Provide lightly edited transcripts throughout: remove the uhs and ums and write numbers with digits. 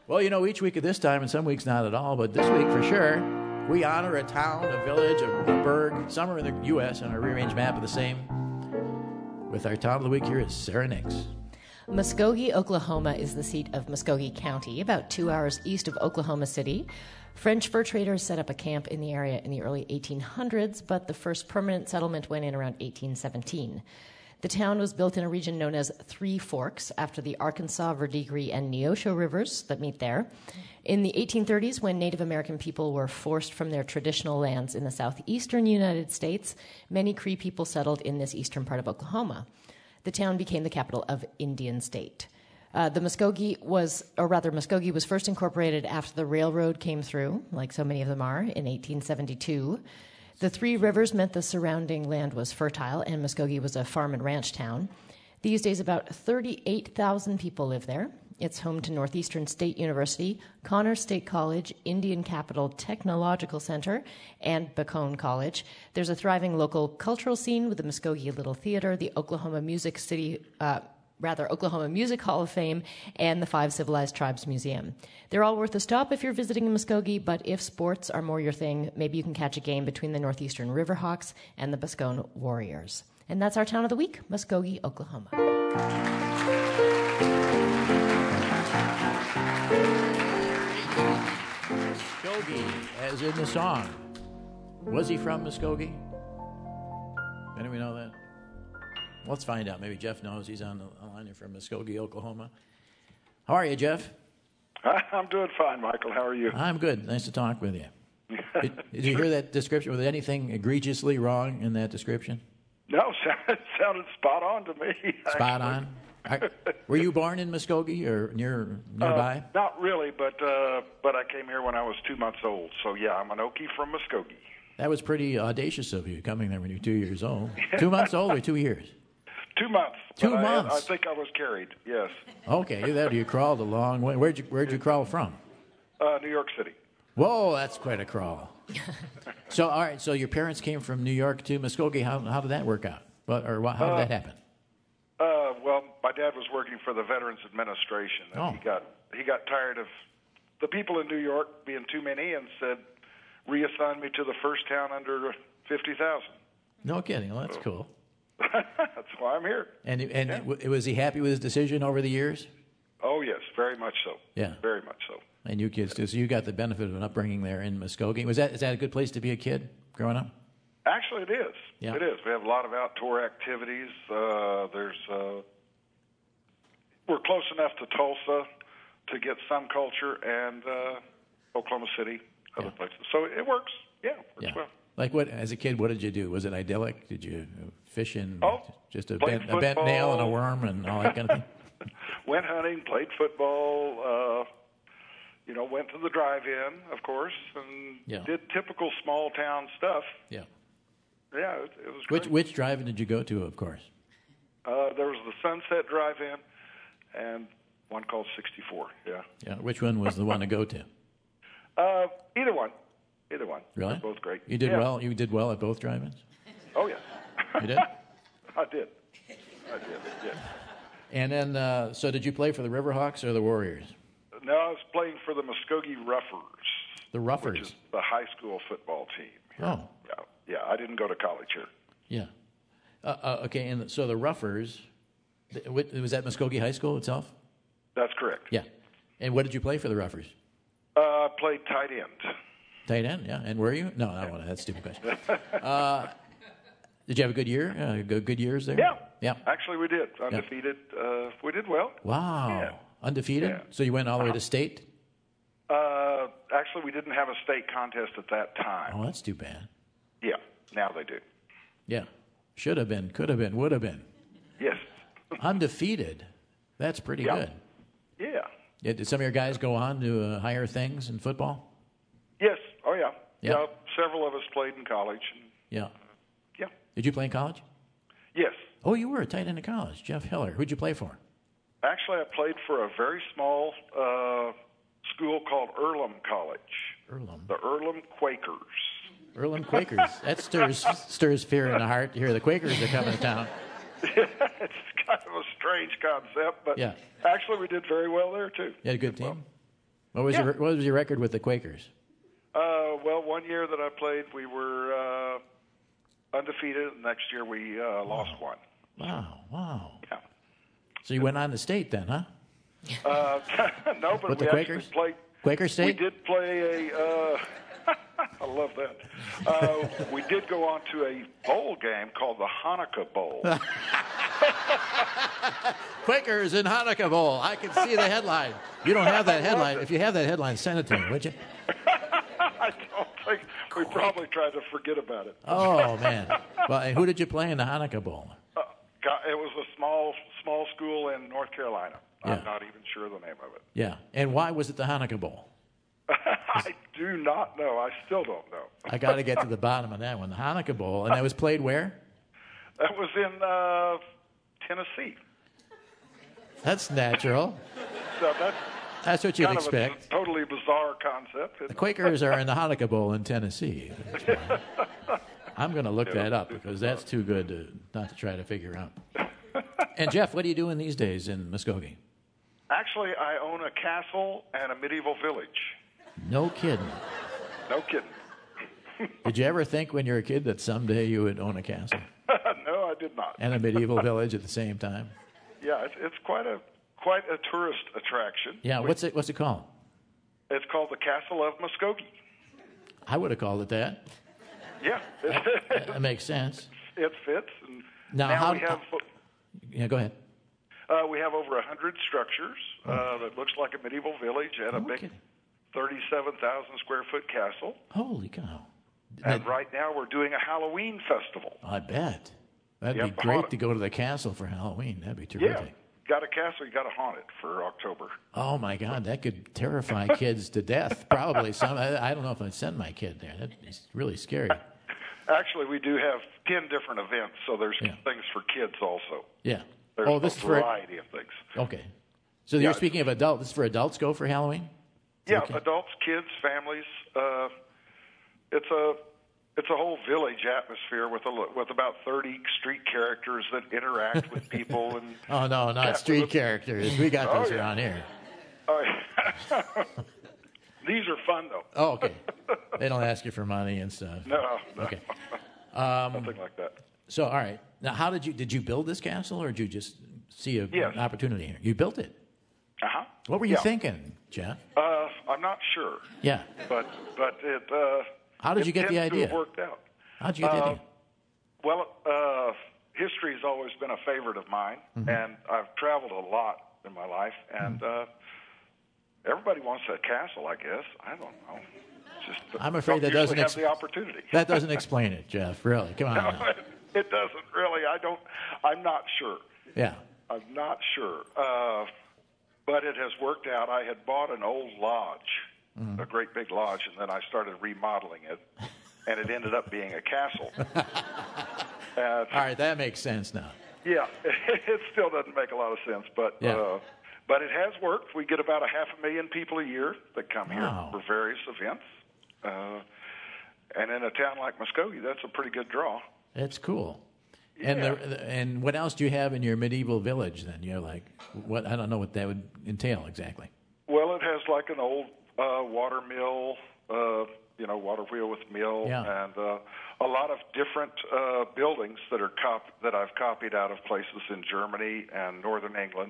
Well, each week at this time, and some weeks not at all, but this week for sure, we honor a town, a village, a burg, somewhere in the U.S. on our rearranged map of the same. With our town of the week here is Sarah Nix. Muskogee, Oklahoma is the seat of Muskogee County, about 2 hours east of Oklahoma City. French fur traders set up a camp in the area in the early 1800s, but the first permanent settlement went in around 1817. The town was built in a region known as Three Forks after the Arkansas, Verdigris, and Neosho rivers that meet there. In the 1830s, when Native American people were forced from their traditional lands in the southeastern United States, many Cree people settled in this eastern part of Oklahoma. The town became the capital of Indian State. Muskogee was first incorporated after the railroad came through, like so many of them are, in 1872. The three rivers meant the surrounding land was fertile, and Muskogee was a farm and ranch town. These days, about 38,000 people live there. It's home to Northeastern State University, Connors State College, Indian Capital Technological Center, and Bacone College. There's a thriving local cultural scene with the Muskogee Little Theater, the Oklahoma Music Hall of Fame, and the Five Civilized Tribes Museum. They're all worth a stop if you're visiting Muskogee, but if sports are more your thing, maybe you can catch a game between the Northeastern Riverhawks and the Boscone Warriors. And that's our town of the week, Muskogee, Oklahoma. Muskogee, as in the song. Was he from Muskogee? Anybody know that? Let's find out. Maybe Jeff knows. He's on the line from Muskogee, Oklahoma. How are you, Jeff? I'm doing fine, Michael. How are you? I'm good. Nice to talk with you. Did you hear that description? Was there anything egregiously wrong in that description? No, it sounded spot on to me. Spot on? Were you born in Muskogee or nearby? Not really, but I came here when I was 2 months old. So, yeah, I'm an Okie from Muskogee. That was pretty audacious of you, coming there when you were 2 years old. 2 months old or 2 years? 2 months. 2 months? I think I was carried, yes. Okay, you crawled a long way. Where'd you crawl from? New York City. Whoa, that's quite a crawl. So, all right, so your parents came from New York to Muskogee. How did that work out? How did that happen? Well, my dad was working for the Veterans Administration, and he got tired of the people in New York being too many and said, reassign me to the first town under 50,000. No kidding. Well, that's cool. That's why I'm here. And was he happy with his decision over the years? Oh, yes, very much so. Yeah. Very much so. And you kids too. So you got the benefit of an upbringing there in Muskogee. Is that a good place to be a kid growing up? Actually, it is. Yeah. It is. We have a lot of outdoor activities. We're close enough to Tulsa to get some culture, and Oklahoma City, other places. So it works. Yeah, it works well. Like what? As a kid, what did you do? Was it idyllic? Did you fish in just a bent nail and a worm and all that kind of thing? Went hunting, played football. Went to the drive-in, of course, and did typical small town stuff. Yeah. Yeah, it was great. Which drive-in did you go to? Of course. There was the Sunset Drive-in and one called 64. Yeah. Yeah. Which one was the one to go to? Either one. Really? They're both great. You did well. You did well at both drive-ins. Oh yeah. You did? I did. Yeah. And then, so did you play for the Riverhawks or the Warriors? No, I was playing for the Muskogee Ruffers. The Ruffers? Which is the high school football team here. Oh. Yeah, I didn't go to college here. Yeah. Okay, and so the Ruffers, was that Muskogee High School itself? That's correct. Yeah. And what did you play for the Ruffers? I played tight end. Tight end, yeah. And were you? No, that's a stupid question. Did you have a good year? Good years there? Yeah. Actually, we did. Undefeated. Yeah. We did well. Wow. Yeah. Undefeated? Yeah. So you went all the way to state? Actually, we didn't have a state contest at that time. Oh, that's too bad. Yeah. Now they do. Yeah. Should have been, could have been, would have been. Yes. Undefeated. That's pretty good. Yeah. Did some of your guys go on to higher things in football? Yes. Oh, yeah. Yeah. Several of us played in college. Yeah. Yeah. Did you play in college? Yes. Oh, you were a tight end in college. Jeff Hiller. Who'd you play for? Actually, I played for a very small school called Earlham College. Earlham? The Earlham Quakers. Earlham Quakers. That stirs fear in the heart to hear the Quakers are coming to town. It's kind of a strange concept, but actually we did very well there, too. You had a good team? What was your record with the Quakers? Well, one year that I played, we were undefeated. Next year, we lost one. Wow. Yeah. So you went on to state then, huh? No, but with we the actually Quakers? played. Quaker State? We did play a. I love that. We did go on to a bowl game called the Hanukkah Bowl. Quakers in Hanukkah Bowl. I can see the headline. You don't have that headline. If you have that headline, send it to me, would you? I don't think we probably tried to forget about it. Oh, man. Well, and who did you play in the Hanukkah Bowl? It was a small school in North Carolina. Yeah. I'm not even sure the name of it. Yeah. And why was it the Hanukkah Bowl? I do not know. I still don't know. I got to get to the bottom of that one. The Hanukkah Bowl. And that was played where? That was in Tennessee. That's natural. So that's what you'd kind expect. Of a totally bizarre concept. The Quakers are in the Hanukkah Bowl in Tennessee. I'm going to look that up because that's too good not to try to figure out. And Jeff, what are you doing these days in Muskogee? Actually, I own a castle and a medieval village. No kidding. No kidding. Did you ever think when you were a kid that someday you would own a castle? No, I did not. And a medieval village at the same time? Yeah, it's quite a tourist attraction. Yeah, what's it called? It's called the Castle of Muskogee. I would have called it that. Yeah. That makes sense. It fits. And now we have... Yeah, go ahead. We have over 100 structures that looks like a medieval village and a big 37,000 square foot castle. Holy cow. And right now we're doing a Halloween festival. I bet. That'd be great to go to the castle for Halloween. That'd be terrific. Yeah. Got a castle, you got to haunt it for October. Oh, my God. That could terrify kids to death. Probably some. I don't know if I'd send my kid there. That'd be really scary. Actually, we do have 10 different events, so there's things for kids also. Yeah. There's this a is variety of things. Okay. So you're speaking of adult. This is for adults go for Halloween? Yeah, adults, kids, families. It's a whole village atmosphere with about 30 street characters that interact with people. And oh, no, not street characters. We got those around here. Oh, yeah. These are fun, though. Oh, okay. They don't ask you for money and stuff. No. Okay. Nothing like that. So, all right. Now, how did you build this castle, or did you just see an opportunity here? You built it. Uh-huh. What were you thinking, Jeff? I'm not sure. Yeah. But it. How did you get the idea? It worked out. How did you get the idea? Well, history has always been a favorite of mine, and I've traveled a lot in my life, and everybody wants a castle, I guess. I don't know. I'm afraid that doesn't have the opportunity. That doesn't explain it, Jeff. Really, come on. No, it doesn't really. I'm not sure. Yeah. I'm not sure. But it has worked out. I had bought an old lodge, a great big lodge, and then I started remodeling it, and it ended up being a castle. All right, that makes sense now. Yeah, it still doesn't make a lot of sense, but it has worked. We get about 500,000 people a year that come here for various events. And in a town like Muskogee, that's a pretty good draw. It's cool. Yeah. And what else do you have in your medieval village then? You're like, what? I don't know what that would entail exactly. Well, it has like an old water mill, water wheel with mill, and a lot of different buildings that I've copied out of places in Germany and northern England.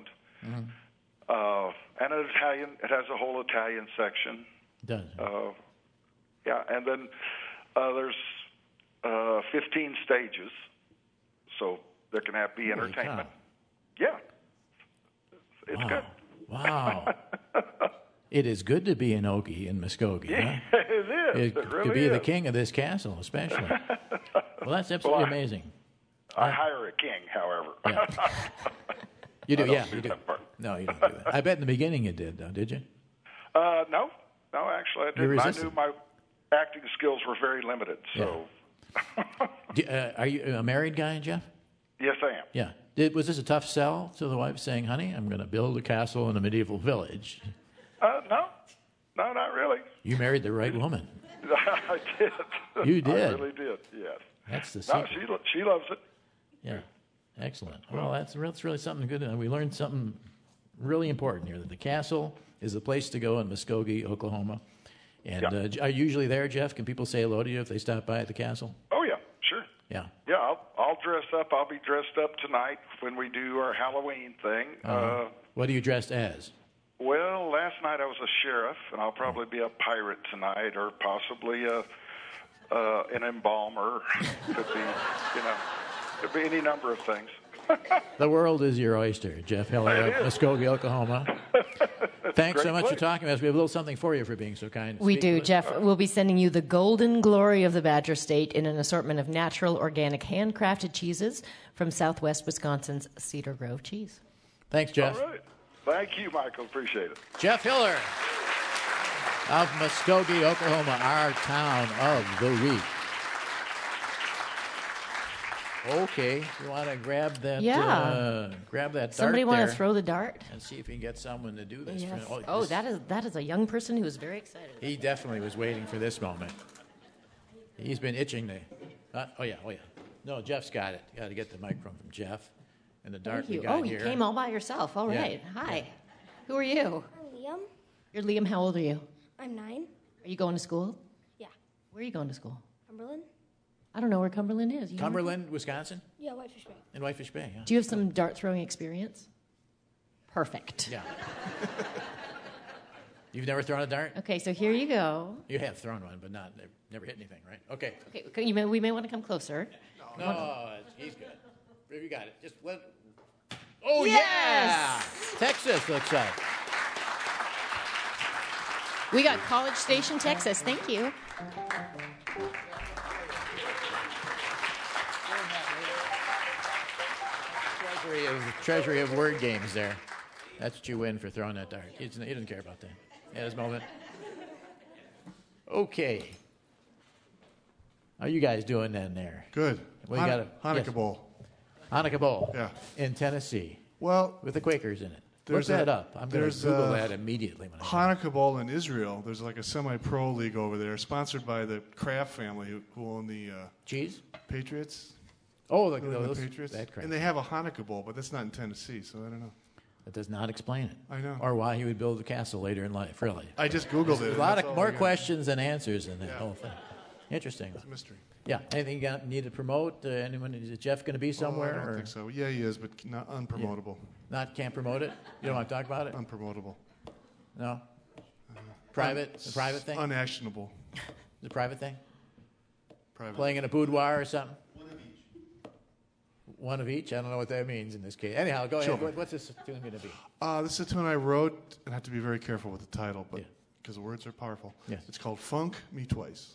And it has a whole Italian section. It does. Yeah, and then there's 15 stages, so there can be entertainment. Yeah, it's good. Wow. It is good to be an Okie in Muskogee. Yeah, huh? it is. It really to be is. the king of this castle, especially. Well, that's absolutely amazing. I hire a king, however. Yeah. You do, you do. That part. No, you don't do that. I bet in the beginning you did, though, did you? No, actually I didn't. I knew my acting skills were very limited, so... Are you a married guy, Jeff? Yes, I am. Yeah. Was this a tough sell to the wife saying, honey, I'm going to build a castle in a medieval village? No, not really. You married the right woman. I did. You did? I really did, yes. That's the secret. No, she loves it. Yeah. Excellent. Well, that's really something good. We learned something really important here, that the castle is the place to go in Muskogee, Oklahoma. And are you usually there, Jeff? Can people say hello to you if they stop by at the castle? Oh, yeah, sure. Yeah. Yeah, I'll dress up. I'll be dressed up tonight when we do our Halloween thing. What are you dressed as? Well, last night I was a sheriff, and I'll probably be a pirate tonight, or possibly an embalmer. Could be any number of things. The world is your oyster, Jeff Heller of Muskogee, Oklahoma. Thanks so much for talking to us. We have a little something for you for being so kind. We do, Jeff. We'll be sending you the golden glory of the Badger State in an assortment of natural, organic, handcrafted cheeses from Southwest Wisconsin's Cedar Grove cheese. Thanks, Jeff. All right. Thank you, Michael. Appreciate it. Jeff Hiller of Muskogee, Oklahoma, our town of the week. Okay, you want to grab that? Grab that dart. Somebody want to throw the dart and see if we can get someone to do this. Yes. That is a young person who is very excited. He definitely was waiting for this moment. He's been itching to. Oh yeah. No, Jeff's got it. Got to get the microphone from Jeff and the dart. Thank you. We got you came all by yourself. All right. Yeah. Hi. Yeah. Who are you? I'm Liam. You're Liam. How old are you? I'm 9. Are you going to school? Yeah. Where are you going to school? Cumberland? I don't know where Cumberland is. You know Cumberland, Wisconsin? Yeah, Whitefish Bay. In Whitefish Bay, yeah. Do you have some dart throwing experience? Perfect. Yeah. You've never thrown a dart? Okay, so here you go. You have thrown one, but never hit anything, right? Okay. Okay, we may want to come closer. No, he's good. You got it. Just let. Oh, yes! Yeah! Texas looks like. We got College Station, Texas. Thank you. Treasury of word games there. That's what you win for throwing that dart. He doesn't care about that at this moment. Okay. How are you guys doing then there? Good. Hanukkah Bowl. Hanukkah Bowl. Yeah. In Tennessee. Well, with the Quakers in it. Look that up. I'm going to Google that immediately. When Hanukkah Bowl in Israel. There's like a semi-pro league over there, sponsored by the Kraft family who own the cheese Patriots. Oh, the Patriots. And they have a Hanukkah Bowl, but that's not in Tennessee, so I don't know. That does not explain it. I know. Or why he would build a castle later in life, really. I just Googled it. A lot of more questions than answers in that whole thing. Interesting. It's a mystery. Yeah. Anything you need to promote? Anyone? Is Jeff going to be somewhere? I don't think so. Yeah, he is, but not unpromotable. Yeah. Can't promote it? You don't want to talk about it? Unpromotable. No? Private? A private thing? Unactionable. Is it a private thing? Private. Playing in a boudoir or something? One of each? I don't know what that means in this case. Anyhow, go ahead. What's this tune going to be? This is a tune I wrote, and I have to be very careful with the title, but because the words are powerful. Yes. It's called Funk Me Twice.